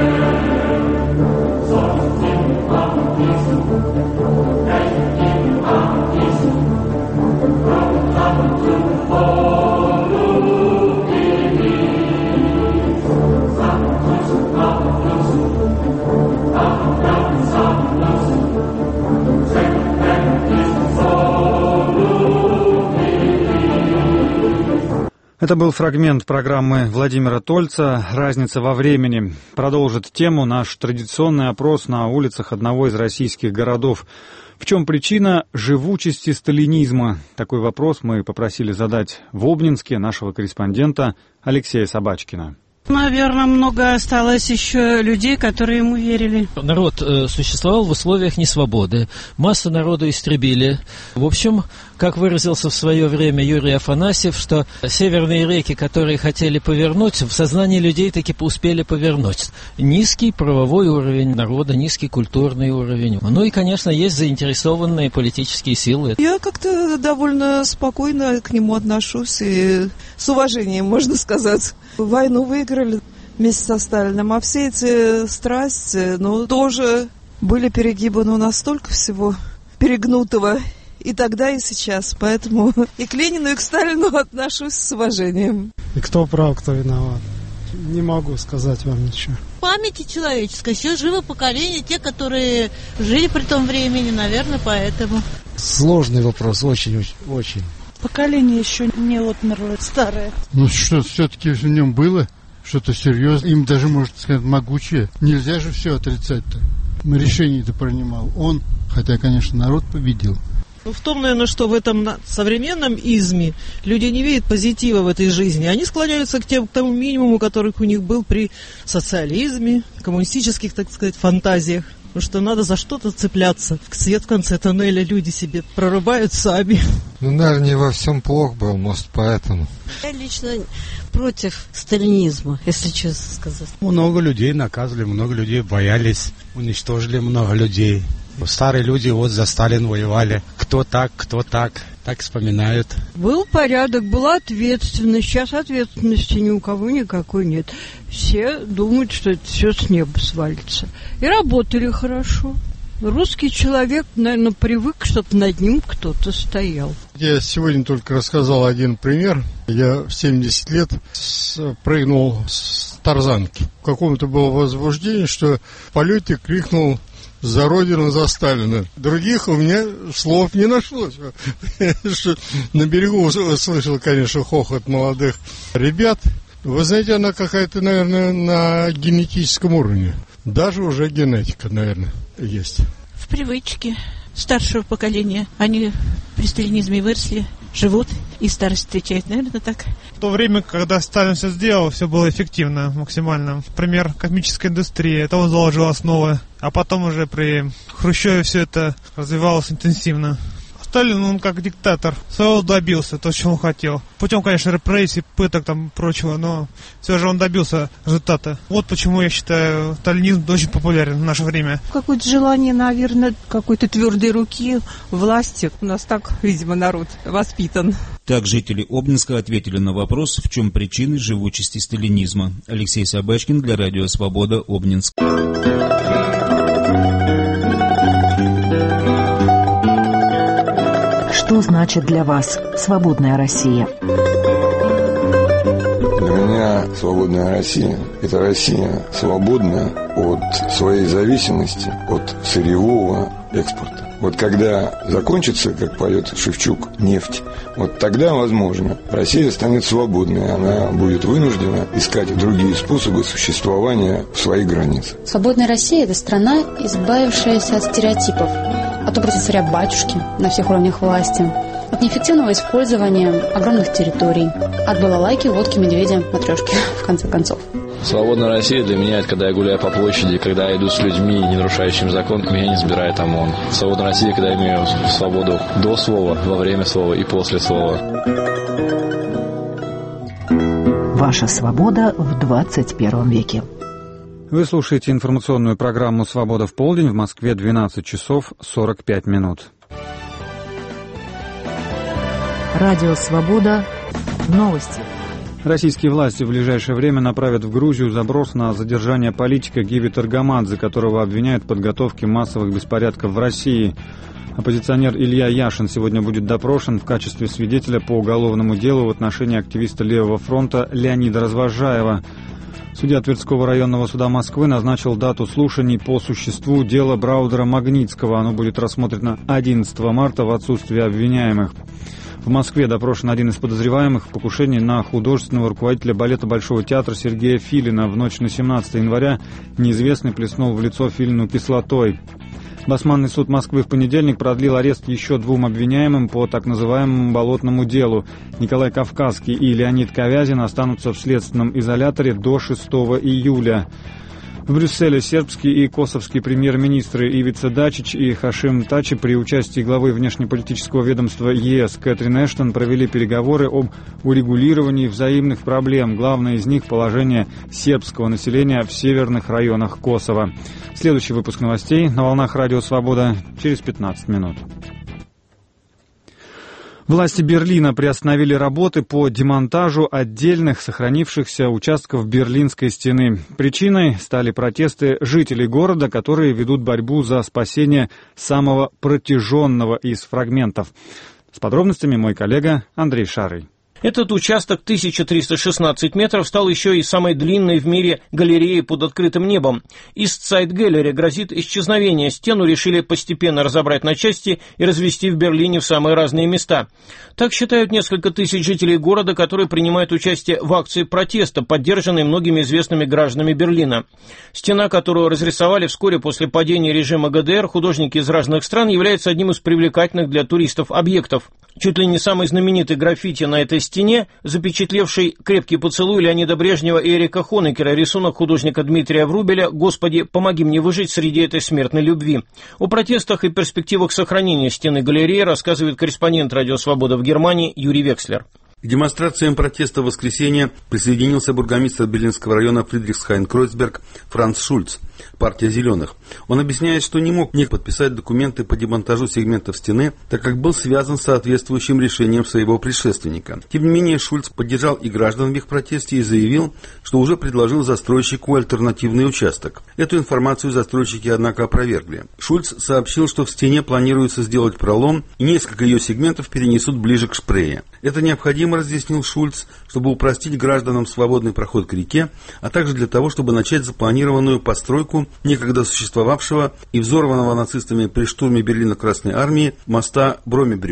Это был фрагмент программы Владимира Тольца «Разница во времени». Продолжит тему наш традиционный опрос на улицах одного из российских городов. В чем причина живучести сталинизма? Такой вопрос мы попросили задать в Обнинске нашего корреспондента Алексея Собачкина. Наверное, много осталось еще людей, которые ему верили. Народ существовал в условиях несвободы. Массу народу истребили. В общем, как выразился в свое время Юрий Афанасьев, что северные реки, которые хотели повернуть, в сознании людей таки успели повернуть. Низкий правовой уровень народа, низкий культурный уровень. Ну и, конечно, есть заинтересованные политические силы. Я как-то довольно спокойно к нему отношусь и с уважением, можно сказать. Войну выиграли вместе со Сталиным, а все эти страсти, тоже были перегибы, настолько всего перегнутого и тогда, и сейчас. Поэтому и к Ленину, и к Сталину отношусь с уважением. И кто прав, кто виноват? Не могу сказать вам ничего. В памяти человеческой еще живо поколение, те, которые жили при том времени, наверное, поэтому. Сложный вопрос, очень. Поколение еще не отмерло, старое. Что все-таки в нем было? Что-то серьезное. Им даже, можно сказать, могучее. Нельзя же все отрицать-то. Решение-то принимал он, хотя, конечно, народ победил. В том, наверное, что в этом современном изме люди не видят позитива в этой жизни. Они склоняются к тому минимуму, который у них был при социализме, коммунистических, так сказать, фантазиях. Потому что надо за что-то цепляться. Свет в конце тоннеля люди себе прорубают сами. Наверное, не во всем плохо был, может, поэтому. Я лично против сталинизма, если честно сказать. Много людей наказывали, много людей боялись, уничтожили много людей. Старые люди за Сталина воевали. Кто так, так вспоминают. Был порядок, была ответственность. Сейчас ответственности ни у кого никакой нет. Все думают, что это все с неба свалится. И работали хорошо. Русский человек, наверное, привык, чтобы над ним кто-то стоял. Я сегодня только рассказал один пример. Я в 70 лет прыгнул с тарзанки. В каком-то было возбуждение, что в полете крикнул «За Родину, за Сталина». Других у меня слов не нашлось. На берегу слышал, конечно, хохот молодых ребят. Вы знаете, она какая-то, наверное, на генетическом уровне. Даже уже генетика, наверное, есть. В привычке старшего поколения. Они при сталинизме выросли, живут и старость встречают, наверное, так. В то время, когда Сталин все сделал, все было эффективно максимально. Например, космическая индустрия, это он заложил основы. А потом уже при Хрущеве все это развивалось интенсивно. Сталин, он как диктатор, своего добился, то, чего он хотел. Путем, конечно, репрессий, пыток там прочего, но все же он добился результата. Вот почему я считаю, сталинизм очень популярен в наше время. Какое-то желание, наверное, какой-то твердой руки власти. У нас так, видимо, народ воспитан. Так жители Обнинска ответили на вопрос, в чем причины живучести сталинизма. Алексей Собачкин для Радио Свобода, Обнинск. Что значит для вас свободная Россия? Для меня свободная Россия – это Россия свободная от своей зависимости от сырьевого экспорта. Вот когда закончится, как поет Шевчук, нефть, вот тогда, возможно, Россия станет свободной. Она будет вынуждена искать другие способы существования в своих границах. Свободная Россия – это страна, избавившаяся от стереотипов, от образа царя-батюшки на всех уровнях власти, от неэффективного использования огромных территорий, от балалайки, водки, медведя, матрешки, в конце концов. Свободная Россия для меня – это когда я гуляю по площади, когда я иду с людьми, не нарушающими закон, меня не забирает ОМОН. Свободная Россия, когда я имею свободу до слова, во время слова и после слова. Ваша свобода в 21 веке. Вы слушаете информационную программу «Свобода в полдень». В Москве 12 часов 45 минут. Радио «Свобода». Новости. Российские власти в ближайшее время направят в Грузию запрос на задержание политика Гиви Таргамадзе, которого обвиняют в подготовке массовых беспорядков в России. Оппозиционер Илья Яшин сегодня будет допрошен в качестве свидетеля по уголовному делу в отношении активиста Левого фронта Леонида Развозжаева. Судья Тверского районного суда Москвы назначил дату слушаний по существу дела Браудера Магнитского. Оно будет рассмотрено 11 марта в отсутствие обвиняемых. В Москве допрошен один из подозреваемых в покушении на художественного руководителя балета Большого театра Сергея Филина. В ночь на 17 января неизвестный плеснул в лицо Филину кислотой. Басманный суд Москвы в понедельник продлил арест еще двум обвиняемым по так называемому болотному делу. Николай Кавказский и Леонид Ковязин останутся в следственном изоляторе до 6 июля. В Брюсселе сербские и косовские премьер-министры Ивица Дачич и Хашим Тачи при участии главы внешнеполитического ведомства ЕС Кэтрин Эштон провели переговоры об урегулировании взаимных проблем. Главное из них – положение сербского населения в северных районах Косово. Следующий выпуск новостей на волнах Радио Свобода через 15 минут. Власти Берлина приостановили работы по демонтажу отдельных сохранившихся участков Берлинской стены. Причиной стали протесты жителей города, которые ведут борьбу за спасение самого протяженного из фрагментов. С подробностями мой коллега Андрей Шарый. Этот участок 1316 метров стал еще и самой длинной в мире галереей под открытым небом. Истсайд-галере грозит исчезновение. Стену решили постепенно разобрать на части и развести в Берлине в самые разные места. Так считают несколько тысяч жителей города, которые принимают участие в акции протеста, поддержанной многими известными гражданами Берлина. Стена, которую разрисовали вскоре после падения режима ГДР художники из разных стран, является одним из привлекательных для туристов объектов. Чуть ли не самый знаменитый граффити на этой стене, запечатлевший крепкий поцелуй Леонида Брежнева и Эрика Хонекера, рисунок художника Дмитрия Врубеля «Господи, помоги мне выжить среди этой смертной любви». О протестах и перспективах сохранения стены галереи рассказывает корреспондент «Радио Свобода» в Германии Юрий Векслер. К демонстрациям протеста в воскресенье присоединился бургомистр Берлинского района Фридрихсхайн-Кройцберг Франц Шульц, партия «Зеленых». Он объясняет, что не мог подписать документы по демонтажу сегментов стены, так как был связан с соответствующим решением своего предшественника. Тем не менее, Шульц поддержал и граждан в их протесте и заявил, что уже предложил застройщику альтернативный участок. Эту информацию застройщики, однако, опровергли. Шульц сообщил, что в стене планируется сделать пролом, и несколько ее сегментов перенесут ближе к Шпрее. Это необходимо, разъяснил Шульц, чтобы упростить гражданам свободный проход к реке, а также для того, чтобы начать запланированную постройку некогда существовавшего и взорванного нацистами при штурме Берлина Красной Армии моста Бромебрюке.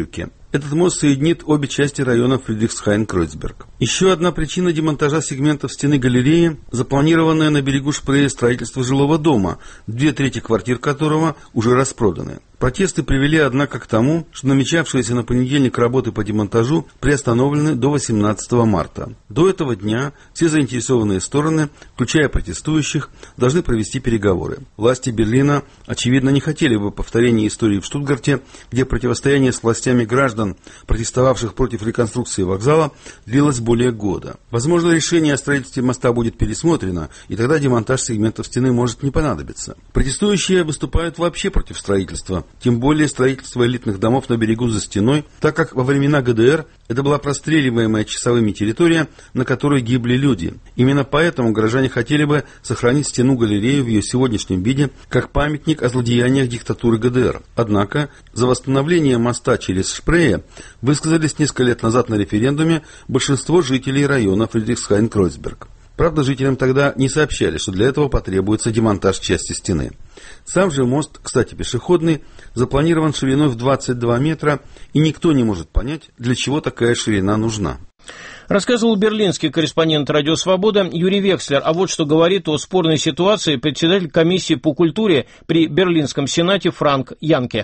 Этот мост соединит обе части района Фридрихсхайн-Кройцберг. Еще одна причина демонтажа сегментов стены галереи – запланированное на берегу Шпрее строительство жилого дома, 2/3 квартир которого уже распроданы. Протесты привели, однако, к тому, что намечавшиеся на понедельник работы по демонтажу приостановлены до 18 марта. До этого дня все заинтересованные стороны, включая протестующих, должны провести переговоры. Власти Берлина, очевидно, не хотели бы повторения истории в Штутгарте, где противостояние с властями граждан, протестовавших против реконструкции вокзала, длилось более года. Возможно, решение о строительстве моста будет пересмотрено, и тогда демонтаж сегментов стены может не понадобиться. Протестующие выступают вообще против строительства, тем более строительство элитных домов на берегу за стеной, так как во времена ГДР это была простреливаемая часовыми территория, на которой гибли люди. Именно поэтому горожане хотели бы сохранить стену-галерею в ее сегодняшнем виде как памятник о злодеяниях диктатуры ГДР. Однако за восстановление моста через Шпрее высказались несколько лет назад на референдуме большинство жителей района Фридрихсхайн-Кройцберг. Правда, жителям тогда не сообщали, что для этого потребуется демонтаж части стены. Сам же мост, кстати, пешеходный, запланирован шириной в 22 метра, и никто не может понять, для чего такая ширина нужна. Рассказывал берлинский корреспондент «Радио Свобода» Юрий Векслер. А вот что говорит о спорной ситуации председатель комиссии по культуре при Берлинском сенате Франк Янке.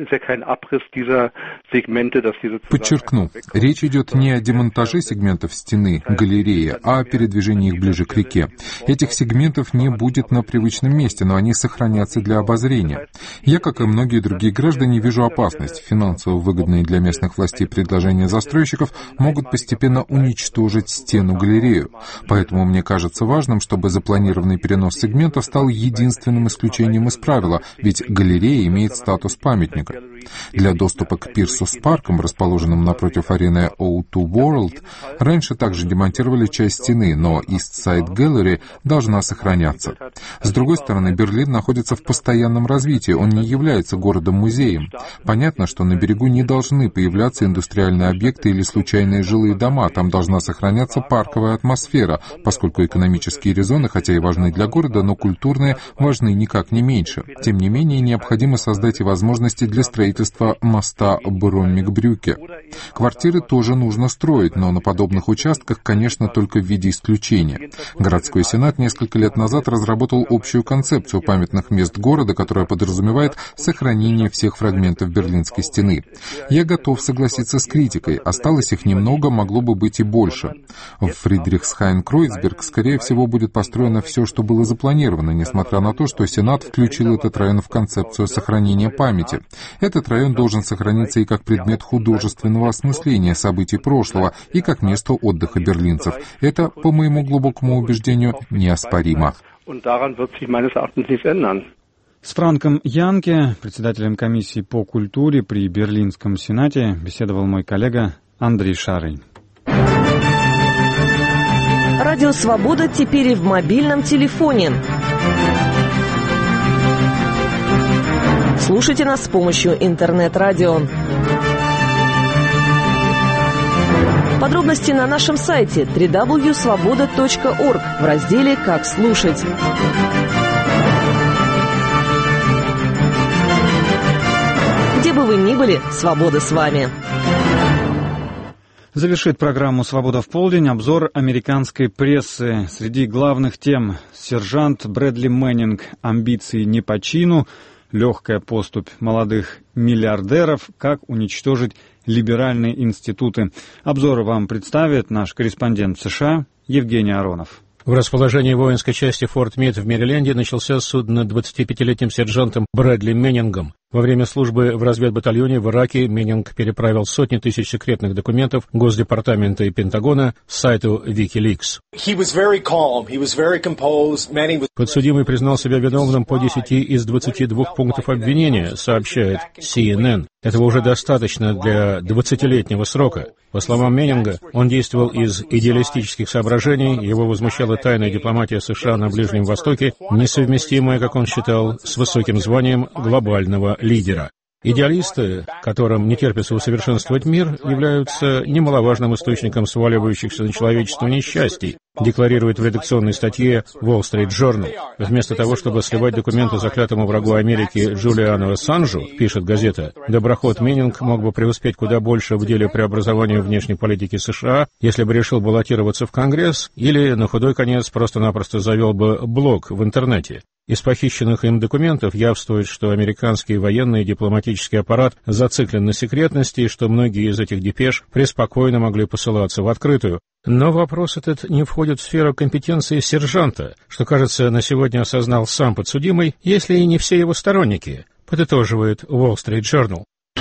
Подчеркну, речь идет не о демонтаже сегментов стены, галереи, а о передвижении их ближе к реке. Этих сегментов не будет на привычном месте, но они сохранятся для обозрения. Я, как и многие другие граждане, вижу опасность. Финансово выгодные для местных властей предложения застройщиков могут постепенно уничтожить стену-галерею. Поэтому мне кажется важным, чтобы запланированный перенос сегментов стал единственным исключением из правила, ведь галерея имеет статус памятника. Для доступа к пирсу с парком, расположенным напротив арены O2 World, раньше также демонтировали часть стены, но East Side Gallery должна сохраняться. С другой стороны, Берлин находится в постоянном развитии, он не является городом-музеем. Понятно, что на берегу не должны появляться индустриальные объекты или случайные жилые дома, там должна сохраняться парковая атмосфера, поскольку экономические резоны, хотя и важны для города, но культурные важны никак не меньше. Тем не менее, необходимо создать и возможности для строительства моста Броммик-Брюке. Квартиры тоже нужно строить, но на подобных участках, конечно, только в виде исключения. Городской сенат несколько лет назад разработал общую концепцию памятных мест города, которая подразумевает сохранение всех фрагментов Берлинской стены. Я готов согласиться с критикой. Осталось их немного, могло бы быть и больше. В Фридрихсхайн-Кройцберг, скорее всего, будет построено все, что было запланировано, несмотря на то, что Сенат включил этот район в концепцию сохранения памяти. Этот район должен сохраниться и как предмет художественного осмысления событий прошлого, и как место отдыха берлинцев. Это, по моему глубокому убеждению, неоспоримо. С Франком Янке, председателем комиссии по культуре при Берлинском сенате, беседовал мой коллега Андрей Шарый. Радио «Свобода» теперь и в мобильном телефоне. Слушайте нас с помощью интернет-радио. Подробности на нашем сайте www.svoboda.org в разделе «Как слушать». Где бы вы ни были, свобода с вами. Завершит программу «Свобода в полдень» обзор американской прессы. Среди главных тем: сержант Брэдли Мэннинг, амбиции не по чину, легкая поступь молодых миллиардеров, как уничтожить либеральные институты. Обзор вам представит наш корреспондент в США Евгений Аронов. В расположении воинской части Форт Мид в Мэриленде начался суд над 25-летним сержантом Брэдли Мэннингом. Во время службы в разведбатальоне в Ираке Мэннинг переправил сотни тысяч секретных документов Госдепартамента и Пентагона с сайту WikiLeaks. Подсудимый признал себя виновным по 10 из 22 пунктов обвинения, сообщает CNN. Этого уже достаточно для 20-летнего срока. По словам Мэннинга, он действовал из идеалистических соображений, его возмущала тайная дипломатия США на Ближнем Востоке, несовместимая, как он считал, с высоким званием глобального лидера. Идеалисты, которым не терпится усовершенствовать мир, являются немаловажным источником сваливающихся на человечество несчастий, декларирует в редакционной статье Wall Street Journal. Вместо того, чтобы сливать документы заклятому врагу Америки Джулиану Ассанжу, пишет газета, доброход Меннинг мог бы преуспеть куда больше в деле преобразования внешней политики США, если бы решил баллотироваться в Конгресс или, на худой конец, просто-напросто завел бы блог в интернете. Из похищенных им документов явствует, что американский военный и дипломатический аппарат зациклен на секретности и что многие из этих депеш преспокойно могли посылаться в открытую. Но вопрос этот не входит в сферу компетенции сержанта, что, кажется, на сегодня осознал сам подсудимый, если и не все его сторонники, подытоживает Wall Street Journal.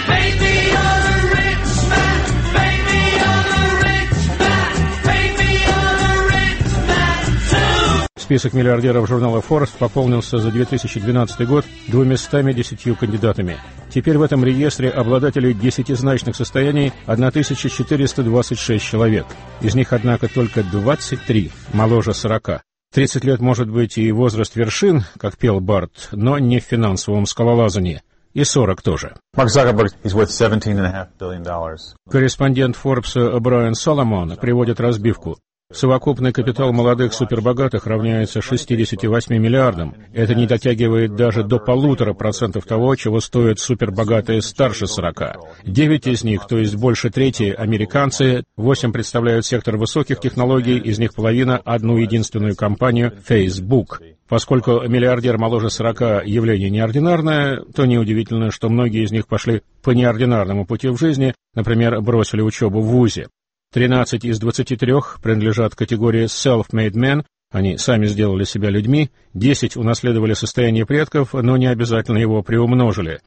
Список миллиардеров журнала Forbes пополнился за 2012 год 210 кандидатами. Теперь в этом реестре обладателей десятизначных состояний 1426 человек. Из них, однако, только 23 моложе 40. 30 лет может быть и возраст вершин, как пел Барт, но не в финансовом скалолазании. И 40 тоже. Корреспондент Forbes Брайан Соломон приводит разбивку. Совокупный капитал молодых супербогатых равняется 68 миллиардам. Это не дотягивает даже до 1,5% того, чего стоят супербогатые старше 40. 9 из них, то есть больше трети, американцы, 8 представляют сектор высоких технологий, из них половина — одну единственную компанию Facebook. Поскольку миллиардер моложе 40 явление неординарное, то неудивительно, что многие из них пошли по неординарному пути в жизни, например, бросили учебу в вузе. 13 из 23 принадлежат категории self-made men, они сами сделали себя людьми, 10 унаследовали состояние предков, но не обязательно его приумножили.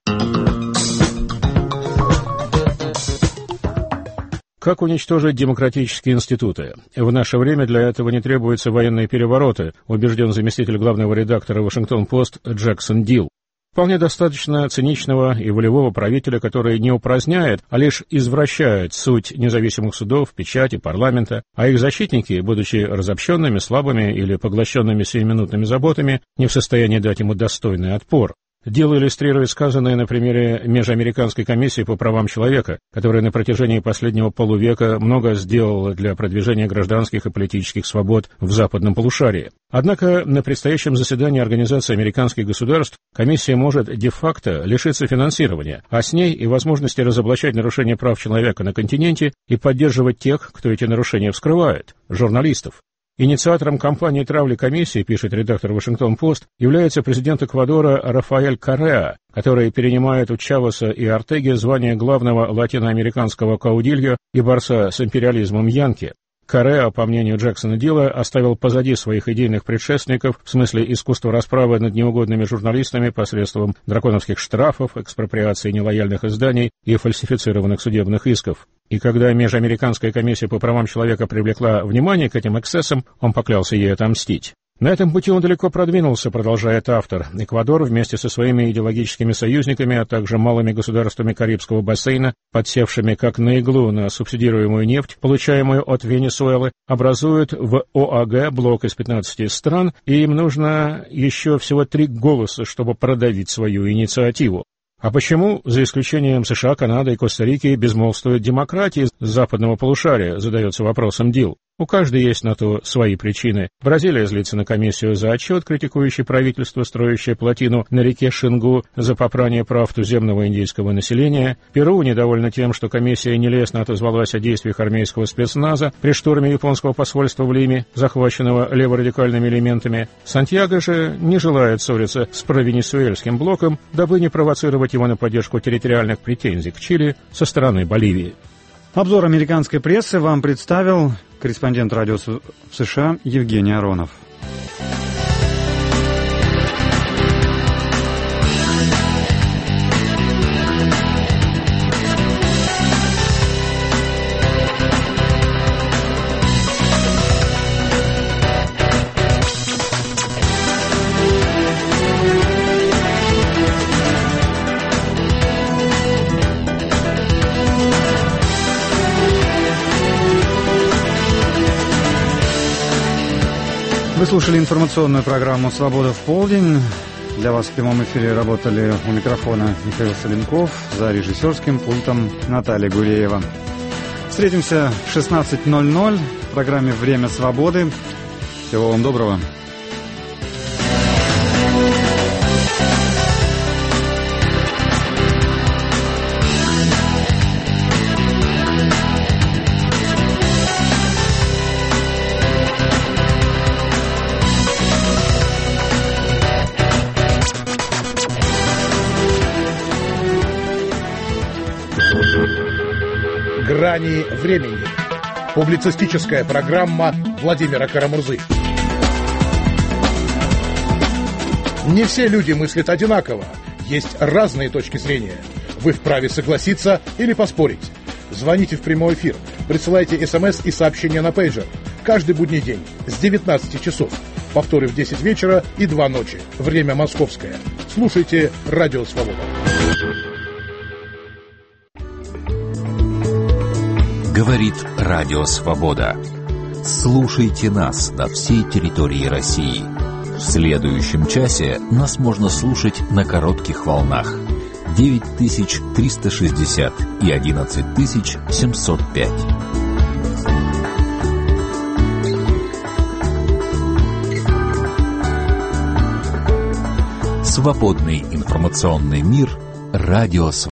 Как уничтожить демократические институты? В наше время для этого не требуются военные перевороты, убежден заместитель главного редактора «Вашингтон-Пост» Джексон Дилл. Вполне достаточно циничного и волевого правителя, который не упраздняет, а лишь извращает суть независимых судов, печати, парламента, а их защитники, будучи разобщенными, слабыми или поглощенными сиюминутными заботами, не в состоянии дать ему достойный отпор. Дело иллюстрирует сказанное на примере Межамериканской комиссии по правам человека, которая на протяжении последнего полувека много сделала для продвижения гражданских и политических свобод в западном полушарии. Однако на предстоящем заседании Организации американских государств комиссия может де-факто лишиться финансирования, а с ней и возможности разоблачать нарушения прав человека на континенте и поддерживать тех, кто эти нарушения вскрывает, журналистов. Инициатором кампании травли комиссии, пишет редактор «Вашингтон-Пост», является президент Эквадора Рафаэль Корреа, который перенимает у Чавеса и Ортеги звание главного латиноамериканского каудильо и борца с империализмом Янки. Корреа, по мнению Джексона Дилла, оставил позади своих идейных предшественников в смысле искусства расправы над неугодными журналистами посредством драконовских штрафов, экспроприации нелояльных изданий и фальсифицированных судебных исков. И когда Межамериканская комиссия по правам человека привлекла внимание к этим эксцессам, он поклялся ей отомстить. На этом пути он далеко продвинулся, продолжает автор. Эквадор вместе со своими идеологическими союзниками, а также малыми государствами Карибского бассейна, подсевшими как на иглу на субсидируемую нефть, получаемую от Венесуэлы, образуют в ОАГ блок из 15 стран, и им нужно еще всего 3 голоса, чтобы продавить свою инициативу. А почему, за исключением США, Канады и Коста-Рики, безмолвствуют демократии западного полушария, задается вопросом Дилл. У каждой есть на то свои причины. Бразилия злится на комиссию за отчет, критикующий правительство, строящее плотину на реке Шингу за попрание прав туземного индейского населения. Перу недовольна тем, что комиссия нелестно отозвалась о действиях армейского спецназа при штурме японского посольства в Лиме, захваченного леворадикальными элементами. Сантьяго же не желает ссориться с провенесуэльским блоком, дабы не провоцировать его на поддержку территориальных претензий к Чили со стороны Боливии. Обзор американской прессы вам представил корреспондент радио в США Евгений Аронов. Вы слушали информационную программу «Свобода в полдень». Для вас в прямом эфире работали у микрофона Михаил Соленков, за режиссерским пультом Наталья Гуреева. Встретимся в 16:00 в программе «Время свободы». Всего вам доброго. «Грани времени». Публицистическая программа Владимира Карамурзы. Не все люди мыслят одинаково. Есть разные точки зрения. Вы вправе согласиться или поспорить. Звоните в прямой эфир, присылайте СМС и сообщения на пейджер. Каждый будний день с 19 часов. Повторы в 10 вечера и 2 ночи. Время московское. Слушайте «Радио Свобода». Говорит Радио Свобода. Слушайте нас на всей территории России. В следующем часе нас можно слушать на коротких волнах 9360 и 11705. Свободный информационный мир. Радио Свобода.